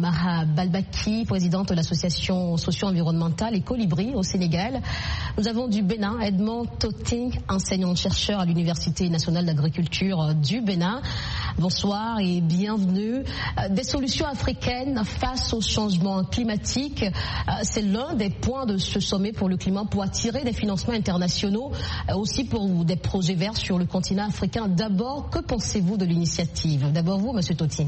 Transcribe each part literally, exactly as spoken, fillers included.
Maha Balbaki, présidente de l'association socio-environnementale et Colibri au Sénégal. Nous avons du Bénin, Edmond Toting, enseignant-chercheur à l'Université nationale d'agriculture du Bénin. Bonsoir et bienvenue. Des solutions africaines face au changement climatique, c'est l'un des points de ce sommet pour le climat pour attirer des financements internationaux, aussi pour des projets verts sur le continent africain. D'abord, que pensez-vous de l'initiative? D'abord vous, Monsieur Toting.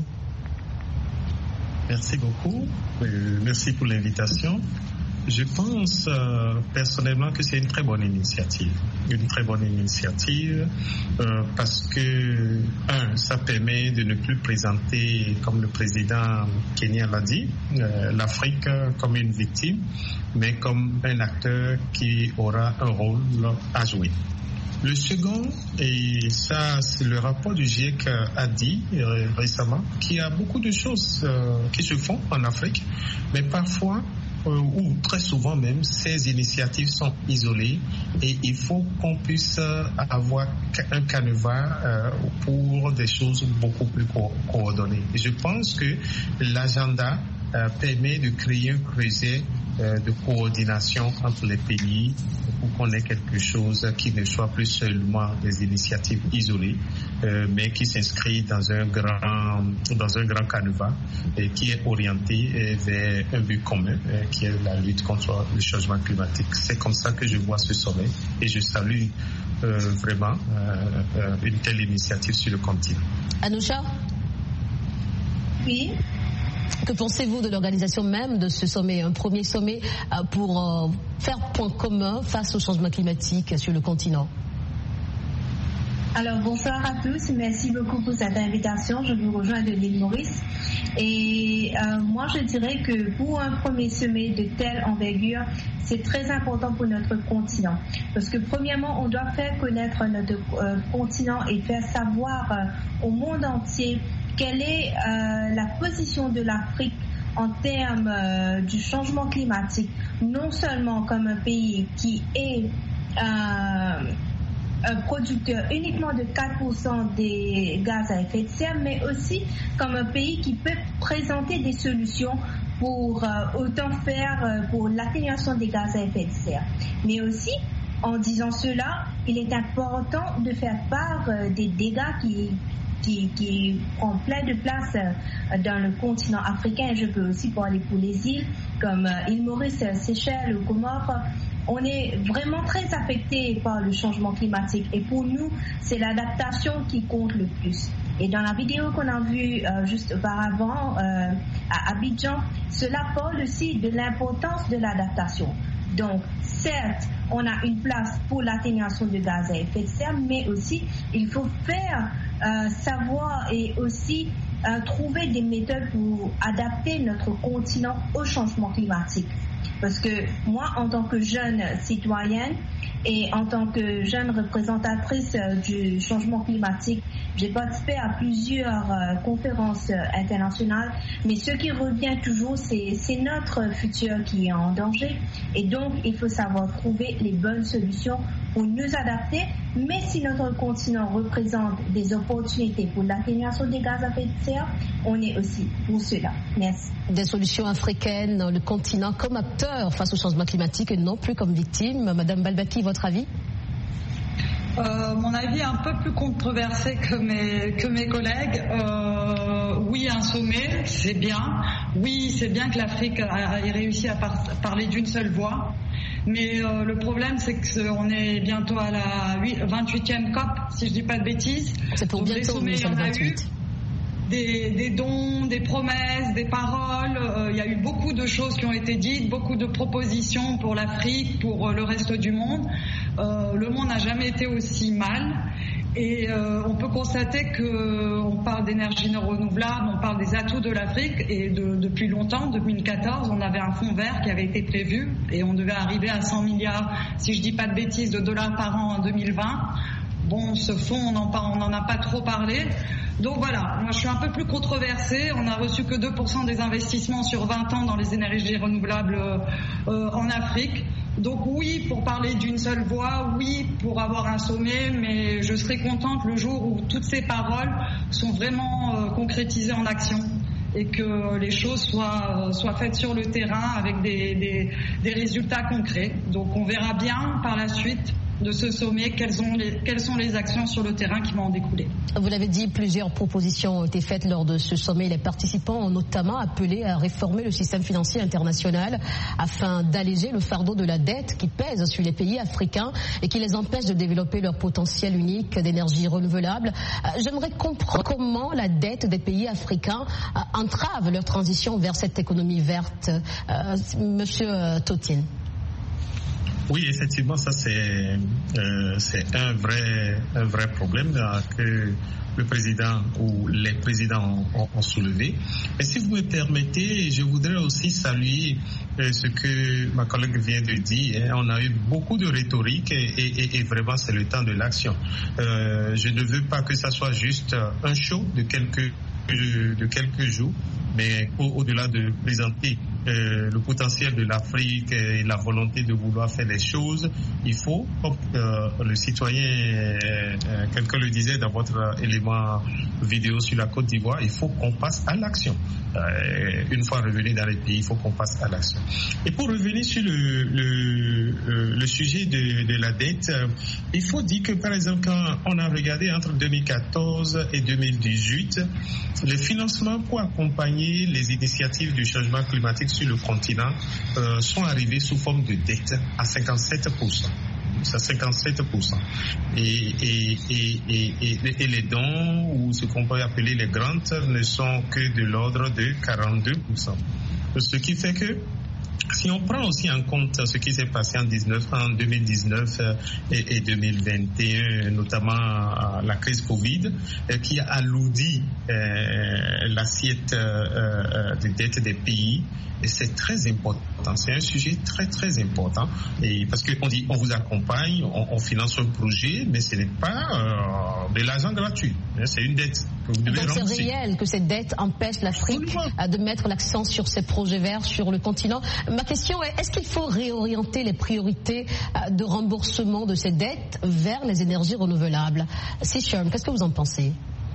Merci beaucoup. Euh, merci pour l'invitation. Je pense euh, personnellement que c'est une très bonne initiative. Une très bonne initiative euh, parce que, un, ça permet de ne plus présenter, comme le président kenyan l'a dit, euh, l'Afrique comme une victime, mais comme un acteur qui aura un rôle à jouer. Le second, et ça c'est le rapport du GIEC a dit euh, récemment, qu'il y a beaucoup de choses euh, qui se font en Afrique, mais parfois, euh, ou très souvent même, ces initiatives sont isolées et il faut qu'on puisse avoir un canevas euh, pour des choses beaucoup plus co- coordonnées. Et je pense que l'agenda euh, permet de créer un creuset euh, de coordination entre les pays pour qu'on ait quelque chose qui ne soit plus seulement des initiatives isolées, euh, mais qui s'inscrit dans un grand, dans un grand canevas et qui est orienté euh, vers un but commun, euh, qui est la lutte contre le changement climatique. C'est comme ça que je vois ce sommet et je salue euh, vraiment euh, euh, une telle initiative sur le continent. Anoucha? Oui. Que pensez-vous de l'organisation même de ce sommet, un premier sommet pour faire point commun face au changement climatique sur le continent? Alors bonsoir à tous, merci beaucoup pour cette invitation. Je vous rejoins de l'île Maurice. Et euh, moi je dirais que pour un premier sommet de telle envergure, c'est très important pour notre continent. Parce que premièrement, on doit faire connaître notre euh, continent et faire savoir euh, au monde entier quelle est euh, la position de l'Afrique en termes euh, du changement climatique, non seulement comme un pays qui est euh, un producteur uniquement de quatre pour cent des gaz à effet de serre, mais aussi comme un pays qui peut présenter des solutions pour euh, autant faire euh, pour l'atténuation des gaz à effet de serre. Mais aussi, en disant cela, il est important de faire part euh, des dégâts qui Qui, qui prend plein de place euh, dans le continent africain. Je peux aussi parler pour les îles comme euh, île Maurice, Seychelles ou Comores. On est vraiment très affecté par le changement climatique et pour nous, c'est l'adaptation qui compte le plus. Et dans la vidéo qu'on a vue euh, juste auparavant euh, à Abidjan, cela parle aussi de l'importance de l'adaptation. Donc, certes, on a une place pour l'atténuation de gaz à effet de serre, mais aussi, il faut faire euh, savoir et aussi euh, trouver des méthodes pour adapter notre continent au changement climatique. Parce que moi, en tant que jeune citoyenne et en tant que jeune représentatrice du changement climatique, j'ai participé à plusieurs euh, conférences internationales, mais ce qui revient toujours, c'est, c'est notre futur qui est en danger. Et donc, il faut savoir trouver les bonnes solutions pour nous adapter, mais si notre continent représente des opportunités pour l'atténuation des gaz à effet de serre, on est aussi pour cela. Merci. Des solutions africaines, le continent comme acteur face au changement climatique et non plus comme victime. Madame Balbaki, votre avis? Euh, mon avis est un peu plus controversé que mes, que mes collègues. Euh, oui, un sommet, c'est bien. Oui, c'est bien que l'Afrique ait réussi à par, parler d'une seule voix. Mais euh, le problème, c'est qu'on est bientôt à la vingt-huitième COP, si je ne dis pas de bêtises. C'est pour donc bientôt, les sommets, il y en a eu. Des, des dons, des promesses, des paroles. Euh, il y a eu beaucoup de choses qui ont été dites, beaucoup de propositions pour l'Afrique, pour euh, le reste du monde. Euh, le monde n'a jamais été aussi mal. Et euh, on peut constater qu'on parle d'énergie renouvelable, on parle des atouts de l'Afrique. Et de, depuis longtemps, deux mille quatorze, on avait un fonds vert qui avait été prévu. Et on devait arriver à cent milliards, si je ne dis pas de bêtises, de dollars par an en deux mille vingt. Bon, ce fonds, on n'en a pas trop parlé. Donc voilà, moi je suis un peu plus controversée. On n'a reçu que deux pour cent des investissements sur vingt ans dans les énergies renouvelables euh, en Afrique. Donc oui, pour parler d'une seule voix, oui, pour avoir un sommet, mais je serai contente le jour où toutes ces paroles sont vraiment euh, concrétisées en action. et que les choses soient, soient faites sur le terrain avec des, des, des résultats concrets. Donc on verra bien par la suite de ce sommet, quelles, ont les, quelles sont les actions sur le terrain qui vont en découler. Vous l'avez dit, plusieurs propositions ont été faites lors de ce sommet. Les participants ont notamment appelé à réformer le système financier international afin d'alléger le fardeau de la dette qui pèse sur les pays africains et qui les empêche de développer leur potentiel unique d'énergie renouvelable. J'aimerais comprendre comment la dette des pays africains entrave leur transition vers cette économie verte. Euh, Monsieur Totine. Oui, effectivement, ça c'est euh, c'est un vrai un vrai problème là, que le président ou les présidents ont, ont soulevé. Et si vous me permettez, je voudrais aussi saluer euh, ce que ma collègue vient de dire. Hein. On a eu beaucoup de rhétorique et, et, et vraiment c'est le temps de l'action. Euh, je ne veux pas que ça soit juste un show de quelques de quelques jours, mais au, au-delà de présenter euh, le potentiel de l'Afrique et la volonté de vouloir faire les choses, il faut, comme euh, le citoyen, euh, quelqu'un le disait dans votre élément vidéo sur la Côte d'Ivoire, il faut qu'on passe à l'action. Euh, une fois revenu dans les pays, il faut qu'on passe à l'action. Et pour revenir sur le, le, euh, le sujet de, de la dette, euh, il faut dire que par exemple, quand on a regardé entre deux mille quatorze et deux mille dix-huit, les financements pour accompagner les initiatives du changement climatique sur le continent euh, sont arrivés sous forme de dette à cinquante-sept pour cent. C'est cinquante-sept pour cent. Et, et, et, et, et, et les dons, ou ce qu'on peut appeler les grants, ne sont que de l'ordre de quarante-deux pour cent. Ce qui fait que si on prend aussi en compte ce qui s'est passé en, dix-neuf, en deux mille dix-neuf et, et deux mille vingt et un, notamment la crise Covid, qui a alourdi euh, l'assiette euh, de dette des pays, et c'est très important. C'est un sujet très très important. Et parce qu'on dit on vous accompagne, on, on finance un projet, mais ce n'est pas euh, de l'argent gratuit. C'est une dette que vous devez rembourser. Donc c'est réel que cette dette empêche l'Afrique Absolument. de mettre l'accent sur ces projets verts sur le continent. Ma question est, est-ce qu'il faut réorienter les priorités de remboursement de ces dettes vers les énergies renouvelables? Sisherm, qu'est-ce que vous en pensez?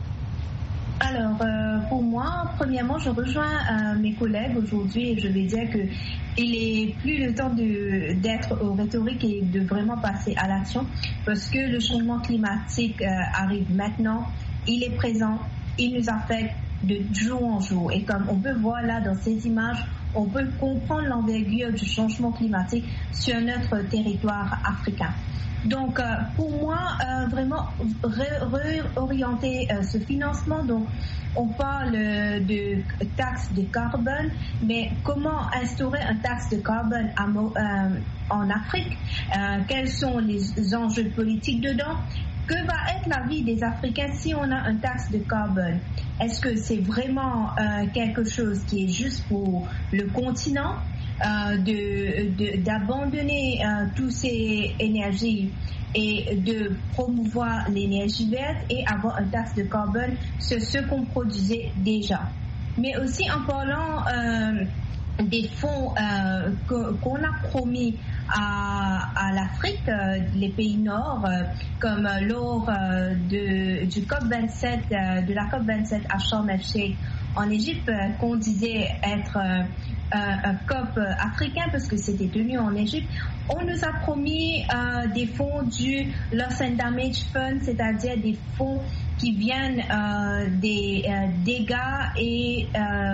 Alors, euh, pour moi, premièrement, je rejoins euh, mes collègues aujourd'hui et je vais dire que il est plus le temps de, d'être aux rhétoriques et de vraiment passer à l'action parce que le changement climatique euh, arrive maintenant, il est présent, il nous affecte de jour en jour. Et comme on peut voir là dans ces images, on peut comprendre l'envergure du changement climatique sur notre territoire africain. Donc, euh, pour moi, euh, vraiment réorienter ré- euh, ce financement. Donc, on parle de taxe de carbone, mais comment instaurer un taxe de carbone à, euh, en Afrique? euh, Quels sont les enjeux politiques dedans? Que va être la vie des Africains si on a un taxe de carbone? Est-ce que c'est vraiment euh, quelque chose qui est juste pour le continent? Euh, de, de, d'abandonner euh, toutes ces énergies et de promouvoir l'énergie verte et avoir un taxe de carbone sur ce qu'on produisait déjà. Mais aussi en parlant euh, des fonds euh, que, qu'on a promis à, à l'Afrique, euh, les pays nord, euh, comme lors euh, de, du COP vingt-sept, euh, de la COP vingt-sept à Sharm el-Sheikh en Égypte, euh, qu'on disait être euh, un COP africain parce que c'était tenu en Égypte. On nous a promis euh, des fonds du Loss and Damage Fund, c'est-à-dire des fonds qui viennent euh, des euh, dégâts et euh,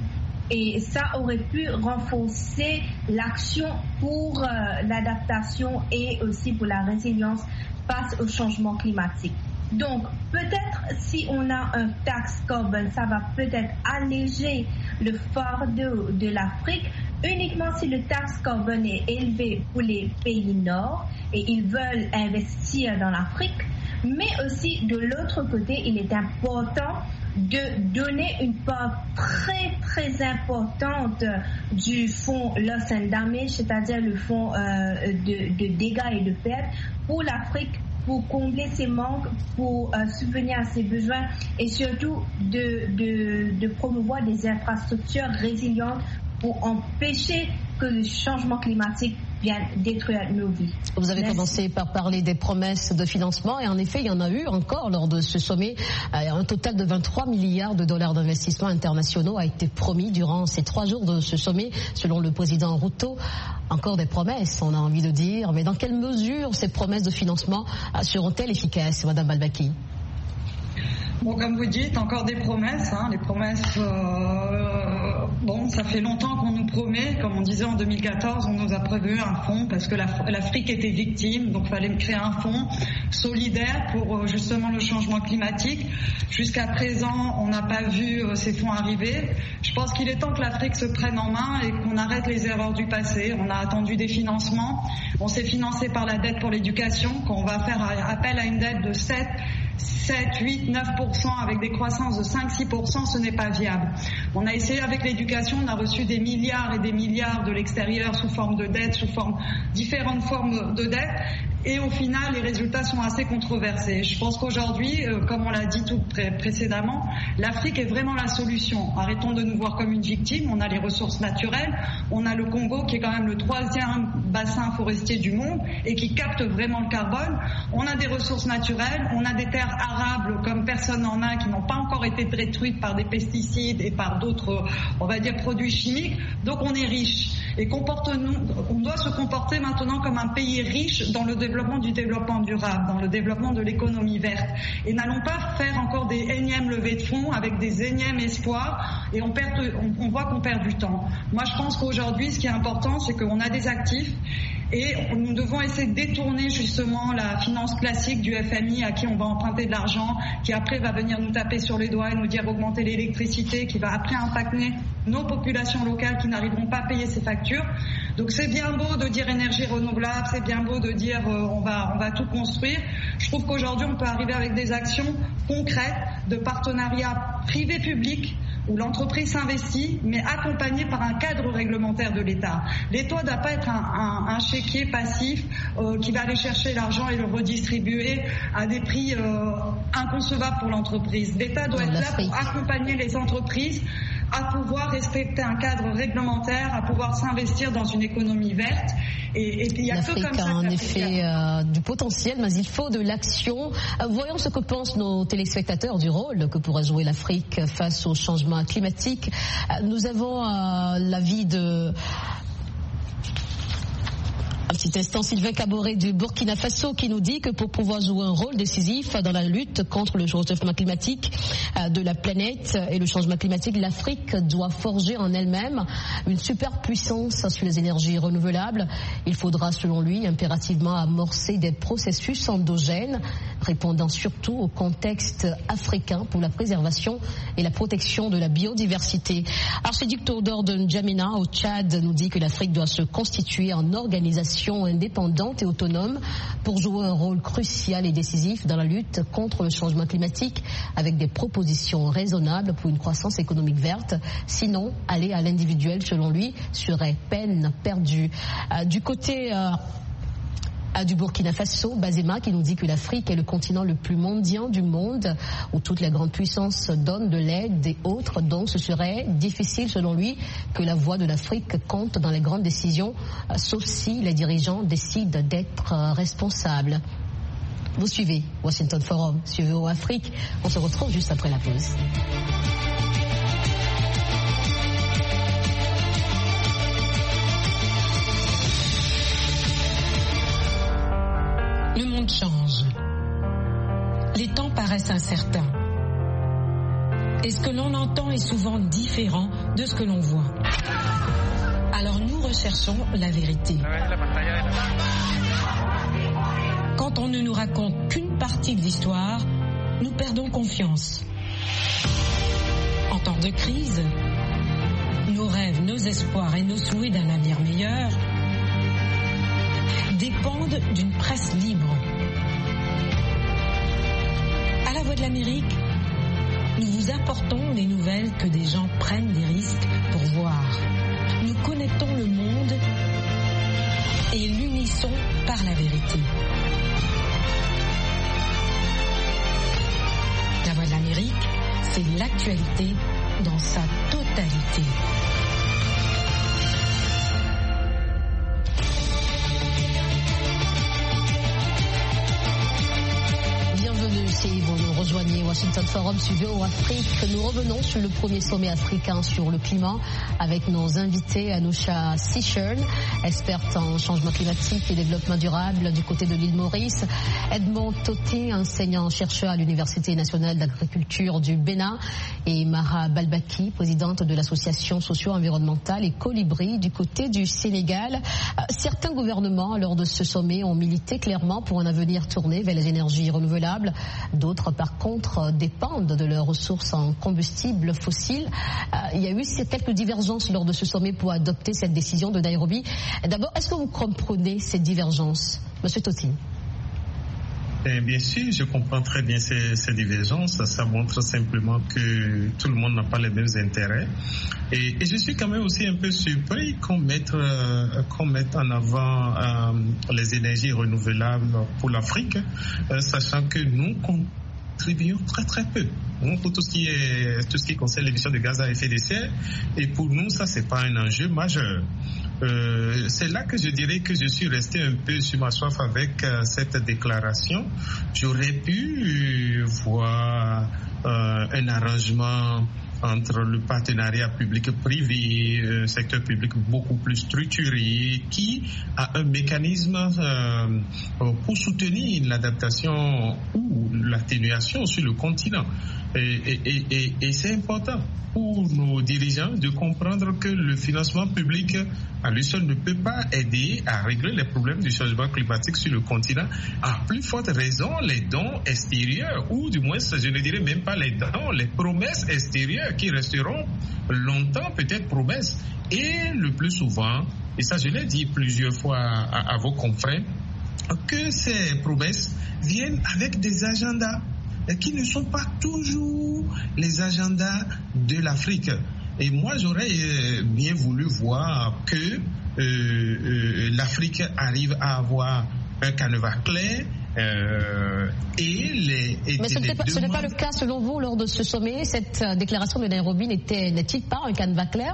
et ça aurait pu renforcer l'action pour euh, l'adaptation et aussi pour la résilience face au changement climatique. Donc, peut-être si on a un taxe carbone, ça va peut-être alléger le fardeau de l'Afrique, uniquement si le taxe carbone est élevé pour les pays nord et ils veulent investir dans l'Afrique. Mais aussi, de l'autre côté, il est important de donner une part très, très importante du fonds Loss and Damage, c'est-à-dire le fonds euh, de, de dégâts et de pertes pour l'Afrique, pour combler ses manques, pour euh, subvenir à ses besoins et surtout de, de, de promouvoir des infrastructures résilientes pour empêcher que le changement climatique viennent détruire nos vies. Vous avez Merci. commencé par parler des promesses de financement et en effet, il y en a eu encore lors de ce sommet. Un total de vingt-trois milliards de dollars d'investissements internationaux a été promis durant ces trois jours de ce sommet, selon le président Ruto. Encore des promesses, on a envie de dire, mais dans quelle mesure ces promesses de financement seront-elles efficaces, Madame Balbaki? Bon, comme vous dites, encore des promesses. Hein, les promesses, euh, bon, ça fait longtemps qu'on nous promet. Comme on disait en deux mille quatorze, on nous a prévu un fonds parce que l'Afrique était victime, donc il fallait créer un fonds solidaire pour justement le changement climatique. Jusqu'à présent, on n'a pas vu ces fonds arriver. Je pense qu'il est temps que l'Afrique se prenne en main et qu'on arrête les erreurs du passé. On a attendu des financements. On s'est financé par la dette pour l'éducation. Quand on va faire appel à une dette de sept, huit, neuf pour cent avec des croissances de cinq, six pour cent, ce n'est pas viable. On a essayé avec l'éducation, on a reçu des milliards et des milliards de l'extérieur sous forme de dette, sous forme différentes formes de dette. Et au final, les résultats sont assez controversés. Je pense qu'aujourd'hui, euh, comme on l'a dit tout pré- précédemment, l'Afrique est vraiment la solution. Arrêtons de nous voir comme une victime. On a les ressources naturelles. On a le Congo qui est quand même le troisième bassin forestier du monde et qui capte vraiment le carbone. On a des ressources naturelles. On a des terres arables comme personne n'en a qui n'ont pas encore été détruites par des pesticides et par d'autres, on va dire, produits chimiques. Donc on est riche. Et comporte-nous, on doit se comporter maintenant comme un pays riche dans le développement du développement durable, dans le développement de l'économie verte. Et n'allons pas faire encore des énièmes levées de fonds avec des énièmes espoirs et on, perd, on, on voit qu'on perd du temps. Moi, je pense qu'aujourd'hui, ce qui est important, c'est qu'on a des actifs et nous devons essayer de détourner justement la finance classique du F M I à qui on va emprunter de l'argent, qui après va venir nous taper sur les doigts et nous dire augmenter l'électricité, qui va après impacter nos populations locales qui n'arriveront pas à payer ces factures. Donc c'est bien beau de dire énergie renouvelable, c'est bien beau de dire euh, on va on va tout construire. Je trouve qu'aujourd'hui on peut arriver avec des actions concrètes de partenariat privé-public où l'entreprise s'investit, mais accompagnée par un cadre réglementaire de l'État. L'État ne doit pas être un, un, un chéquier passif euh, qui va aller chercher l'argent et le redistribuer à des prix euh, inconcevables pour l'entreprise. L'État doit être là pour accompagner les entreprises à pouvoir respecter un cadre réglementaire, à pouvoir s'investir dans une économie verte. Et, et il y a que comme ça. L'Afrique a en effet euh, du potentiel, mais il faut de l'action. Euh, voyons ce que pensent nos téléspectateurs du rôle que pourrait jouer l'Afrique face au changement climatique. Euh, nous avons euh, l'avis de... Un petit instant, Sylvain Caboret du Burkina Faso qui nous dit que pour pouvoir jouer un rôle décisif dans la lutte contre le changement climatique de la planète et le changement climatique, l'Afrique doit forger en elle-même une superpuissance sur les énergies renouvelables. Il faudra, selon lui, impérativement amorcer des processus endogènes répondant surtout au contexte africain pour la préservation et la protection de la biodiversité. Archiduc Théodore de N'Djamena au Tchad nous dit que l'Afrique doit se constituer en organisation indépendante et autonome pour jouer un rôle crucial et décisif dans la lutte contre le changement climatique avec des propositions raisonnables pour une croissance économique verte. Sinon, aller à l'individuel, selon lui, serait peine perdue. Euh, du côté... Euh, du Burkina Faso, Bazema, qui nous dit que l'Afrique est le continent le plus mendiant du monde, où toutes les grandes puissances donnent de l'aide et autres, donc ce serait difficile, selon lui, que la voix de l'Afrique compte dans les grandes décisions, sauf si les dirigeants décident d'être responsables. Vous suivez Washington Forum, suivez au Afrique. On se retrouve juste après la pause. Le monde change. Les temps paraissent incertains. Et ce que l'on entend est souvent différent de ce que l'on voit. Alors nous recherchons la vérité. Quand on ne nous raconte qu'une partie de l'histoire, nous perdons confiance. En temps de crise, nos rêves, nos espoirs et nos souhaits d'un avenir meilleur dépendent d'une presse libre. À la Voix de l'Amérique, nous vous apportons les nouvelles que des gens prennent des risques pour voir. Nous connectons le monde et l'unissons par la vérité. La Voix de l'Amérique, c'est l'actualité dans sa totalité. Washington Forum Studio Afrique. Nous revenons sur le premier sommet africain sur le climat avec nos invités Anousha Sichern, experte en changement climatique et développement durable du côté de l'île Maurice, Edmond Toté, enseignant-chercheur à l'Université nationale d'agriculture du Bénin, et Mara Balbaki, présidente de l'association socio-environnementale et Colibri du côté du Sénégal. Certains gouvernements, lors de ce sommet, ont milité clairement pour un avenir tourné vers les énergies renouvelables. D'autres, par contre, dépendent de leurs ressources en combustibles fossiles. Euh, il y a eu quelques divergences lors de ce sommet pour adopter cette décision de Nairobi. D'abord, est-ce que vous comprenez ces divergences, Monsieur Toty? Bien sûr, je comprends très bien ces, ces divergences. Ça montre simplement que tout le monde n'a pas les mêmes intérêts. Et, et je suis quand même aussi un peu surpris qu'on mette, euh, qu'on mette en avant euh, les énergies renouvelables pour l'Afrique, euh, sachant que nous contribuons très très peu pour tout ce qui est tout ce qui concerne l'émission de gaz à effet de serre. Et pour nous, ça c'est pas un enjeu majeur. Euh, c'est là que je dirais que je suis resté un peu sur ma soif avec euh, cette déclaration. J'aurais pu euh, voir euh, un arrangement entre le partenariat public-privé, un secteur public beaucoup plus structuré, qui a un mécanisme euh, pour soutenir l'adaptation ou l'atténuation sur le continent. Et, et, et, et c'est important pour nos dirigeants de comprendre que le financement public à lui seul ne peut pas aider à régler les problèmes du changement climatique sur le continent. À plus forte raison, les dons extérieurs, ou du moins, je ne dirais même pas les dons, les promesses extérieures qui resteront longtemps peut-être promesses. Et le plus souvent, et ça je l'ai dit plusieurs fois à, à vos confrères, que ces promesses viennent avec des agendas qui ne sont pas toujours les agendas de l'Afrique. Et moi, j'aurais bien voulu voir que euh, euh, l'Afrique arrive à avoir un canevas clair euh, et les... Et Mais ce n'est pas, demandes... pas le cas selon vous lors de ce sommet. Cette déclaration de Nairobi n'était, n'est-il pas un canevas clair?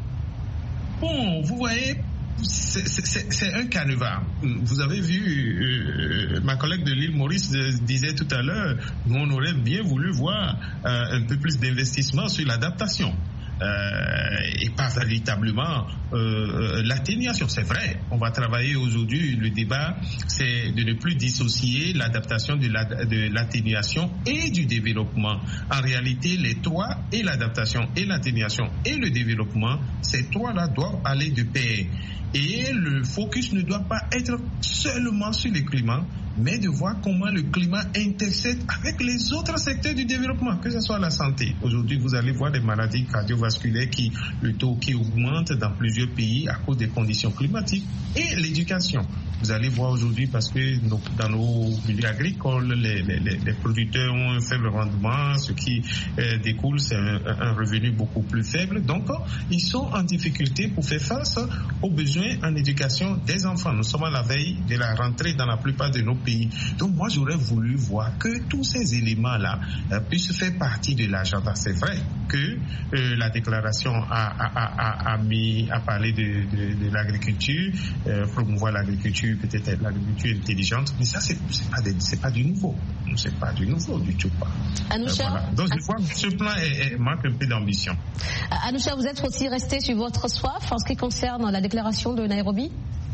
Bon, vous voyez... C'est, c'est, c'est un canevas. Vous avez vu, euh, ma collègue de l'île Maurice disait tout à l'heure, nous on aurait bien voulu voir euh, un peu plus d'investissement sur l'adaptation. Euh, et pas véritablement euh, l'atténuation. C'est vrai, on va travailler aujourd'hui, le débat c'est de ne plus dissocier l'adaptation de, la, de l'atténuation et du développement. En réalité, les trois, et l'adaptation et l'atténuation et le développement, ces trois-là doivent aller de pair. Et le focus ne doit pas être seulement sur le climat, mais de voir comment le climat intercède avec les autres secteurs du développement, que ce soit la santé. Aujourd'hui, vous allez voir des maladies cardiovasculaires qui, le taux qui augmente dans plusieurs pays à cause des conditions climatiques, et l'éducation. Vous allez voir aujourd'hui, parce que nos, dans nos milieux agricoles, les, les, les producteurs ont un faible rendement, ce qui euh, découle, c'est un, un revenu beaucoup plus faible. Donc, ils sont en difficulté pour faire face aux besoins en éducation des enfants. Nous sommes à la veille de la rentrée dans la plupart de nos pays. Donc, moi, j'aurais voulu voir que tous ces éléments-là euh, puissent faire partie de l'agenda. C'est vrai que euh, la déclaration a, a, a, a, mis, a parlé de, de, de l'agriculture, euh, promouvoir l'agriculture, peut-être l'agriculture intelligente, mais ça, c'est, c'est, pas, des, c'est pas du nouveau. C'est pas du nouveau du tout pas. Anousha, euh, voilà. Donc, je vois que ce plan est, est, manque un peu d'ambition. Anousha, vous êtes aussi resté sur votre soif en ce qui concerne la déclaration de Nairobi?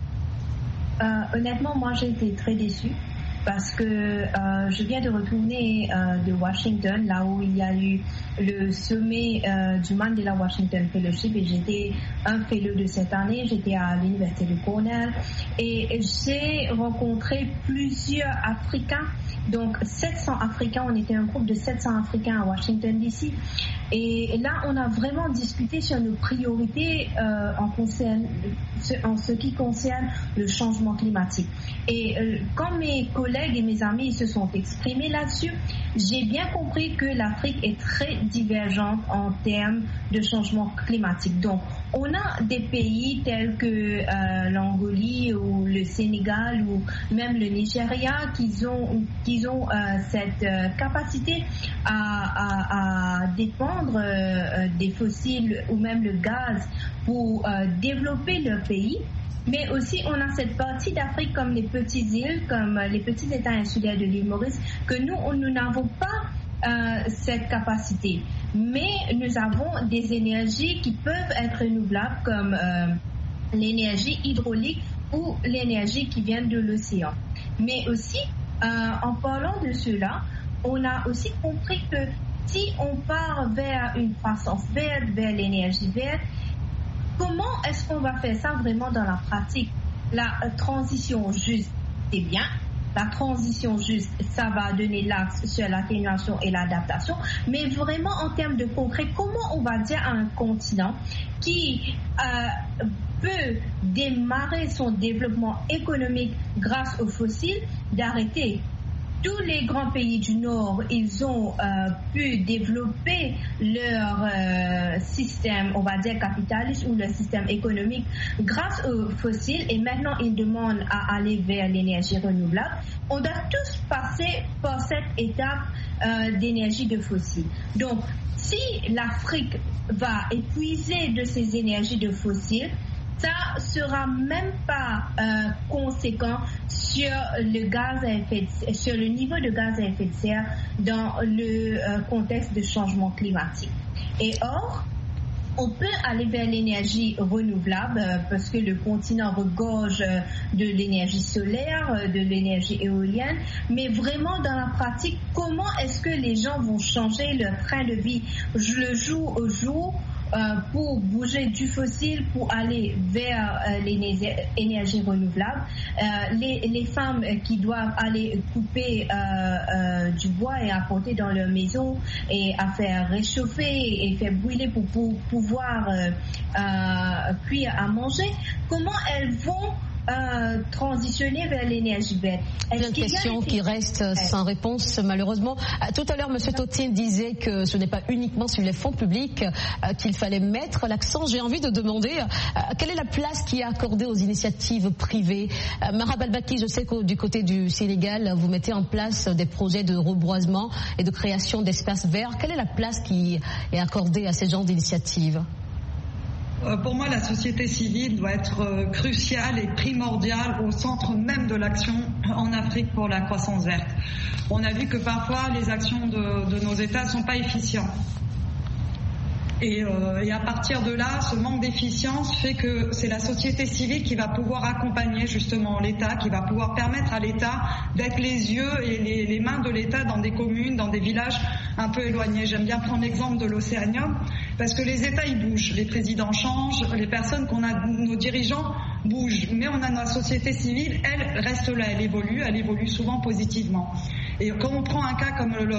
euh, Honnêtement, moi, j'ai été très déçue. Parce que euh, je viens de retourner euh, de Washington, là où il y a eu le sommet euh, du Mandela Washington Fellowship, et j'étais un fellow de cette année, j'étais à l'université de Cornell, et j'ai rencontré plusieurs Africains, donc sept cents Africains, on était un groupe de sept cents Africains à Washington D C, et là on a vraiment discuté sur nos priorités euh, en, concerne, en ce qui concerne le changement climatique. Et euh, quand mes collègues et mes amis se sont exprimés là-dessus, j'ai bien compris que l'Afrique est très divergente en termes de changement climatique. Donc, on a des pays tels que euh, l'Angolie ou le Sénégal ou même le Nigeria qui ont, qui ont euh, cette euh, capacité à, à, à dépendre euh, des fossiles ou même le gaz pour euh, développer leur pays. Mais aussi, on a cette partie d'Afrique comme les petites îles, comme les petits États insulaires de l'île Maurice, que nous, nous n'avons pas euh, cette capacité. Mais nous avons des énergies qui peuvent être renouvelables comme euh, l'énergie hydraulique ou l'énergie qui vient de l'océan. Mais aussi, euh, en parlant de cela, on a aussi compris que si on part vers une croissance verte, vers l'énergie verte, comment est-ce qu'on va faire ça vraiment dans la pratique? La euh, transition juste, c'est bien. La transition juste, ça va donner l'axe sur l'atténuation et l'adaptation. Mais vraiment, en termes de concret, comment on va dire à un continent qui euh, peut démarrer son développement économique grâce aux fossiles d'arrêter? Tous les grands pays du Nord, ils ont euh, pu développer leur euh, système, on va dire capitaliste ou leur système économique grâce aux fossiles et maintenant ils demandent à aller vers l'énergie renouvelable. On doit tous passer par cette étape euh, d'énergie de fossiles. Donc, si l'Afrique va épuiser de ses énergies de fossiles, ça sera même pas euh, conséquent sur le gaz à effet de, sur le niveau de gaz à effet de serre dans le euh, contexte de changement climatique. Et or, on peut aller vers l'énergie renouvelable euh, parce que le continent regorge euh, de l'énergie solaire, euh, de l'énergie éolienne, mais vraiment dans la pratique, comment est-ce que les gens vont changer leur train de vie le jour au jour Euh, pour bouger du fossile pour aller vers euh, l'énergie renouvelable. Euh, les, les femmes qui doivent aller couper euh, euh, du bois et apporter dans leur maison et à faire réchauffer et faire brûler pour, pour pouvoir euh, euh, cuire à manger, comment elles vont Euh, transitionner vers l'énergie verte? Une question qui reste sans réponse malheureusement. Euh, tout à l'heure, M. Totine disait que ce n'est pas uniquement sur les fonds publics euh, qu'il fallait mettre l'accent. J'ai envie de demander euh, quelle est la place qui est accordée aux initiatives privées. euh, Mara Balbaki, je sais que du côté du Sénégal, vous mettez en place des projets de reboisement et de création d'espaces verts. Quelle est la place qui est accordée à ces genres d'initiatives? Pour moi, la société civile doit être cruciale et primordiale au centre même de l'action en Afrique pour la croissance verte. On a vu que parfois les actions de, de nos États ne sont pas efficientes. Et, euh, et à partir de là, ce manque d'efficience fait que c'est la société civile qui va pouvoir accompagner justement l'État, qui va pouvoir permettre à l'État d'être les yeux et les, les mains de l'État dans des communes, dans des villages un peu éloignés. J'aime bien prendre l'exemple de l'Océanium, parce que les États, ils bougent, les présidents changent, les personnes qu'on a, nos dirigeants bougent, mais on a notre société civile, elle reste là, elle évolue, elle évolue souvent positivement. Et quand on prend un cas comme le,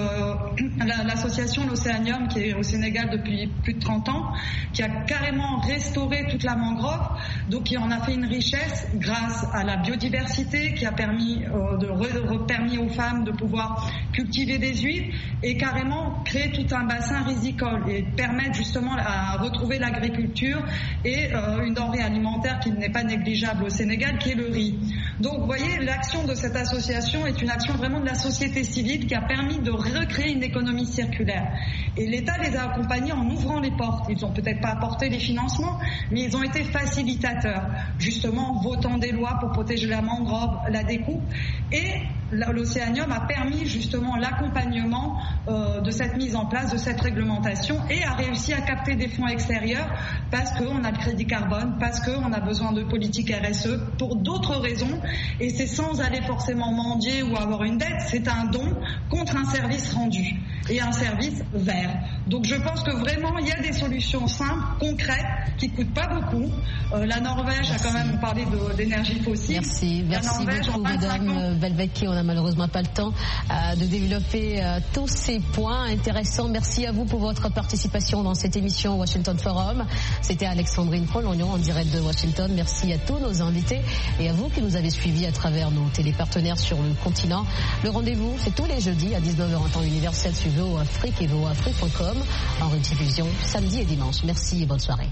la, l'association L'Océanium, qui est au Sénégal depuis plus de trente ans, qui a carrément restauré toute la mangrove, donc qui en a fait une richesse grâce à la biodiversité, qui a permis, euh, de re, permis aux femmes de pouvoir cultiver des huiles et carrément créer tout un bassin risicole et permettre justement à retrouver l'agriculture et euh, une denrée alimentaire qui n'est pas négligeable au Sénégal, qui est le riz. Donc vous voyez, l'action de cette association est une action vraiment de la société civile qui a permis de recréer une économie circulaire. Et l'État les a accompagnés en ouvrant les portes. Ils n'ont peut-être pas apporté les financements, mais ils ont été facilitateurs, justement en votant des lois pour protéger la mangrove, la découpe. Et l'Océanium a permis justement l'accompagnement euh, de cette mise en place, de cette réglementation, et a réussi à capter des fonds extérieurs parce qu'on a le crédit carbone, parce qu'on a besoin de politique R S E, pour d'autres raisons, et c'est sans aller forcément mendier ou avoir une dette, c'est un don contre un service rendu, et un service vert. Donc je pense que vraiment il y a des solutions simples, concrètes, qui ne coûtent pas beaucoup. Euh, la Norvège Merci. a quand même parlé de, d'énergie fossile. Merci, merci beaucoup Madame Balbaki. On n'a malheureusement pas le temps euh, de développer euh, tous ces points intéressants. Merci à vous pour votre participation dans cette émission Washington Forum. C'était Alexandrine Colognon en direct de Washington. Merci à tous nos invités et à vous qui nous avez suivis à travers nos télépartenaires sur le continent. Le rendez-vous, c'est tous les jeudis à dix-neuf heures en temps universel sur V O Afrique et V O Afrique point com en rediffusion samedi et dimanche. Merci et bonne soirée.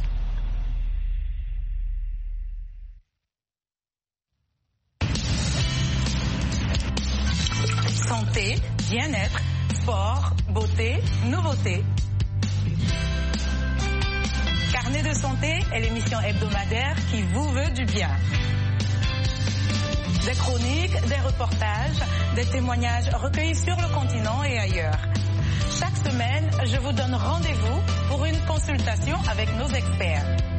Santé, bien-être, sport, beauté, nouveauté. Carnet de santé est l'émission hebdomadaire qui vous veut du bien. Des chroniques, des reportages, des témoignages recueillis sur le continent et ailleurs. Chaque semaine, je vous donne rendez-vous pour une consultation avec nos experts.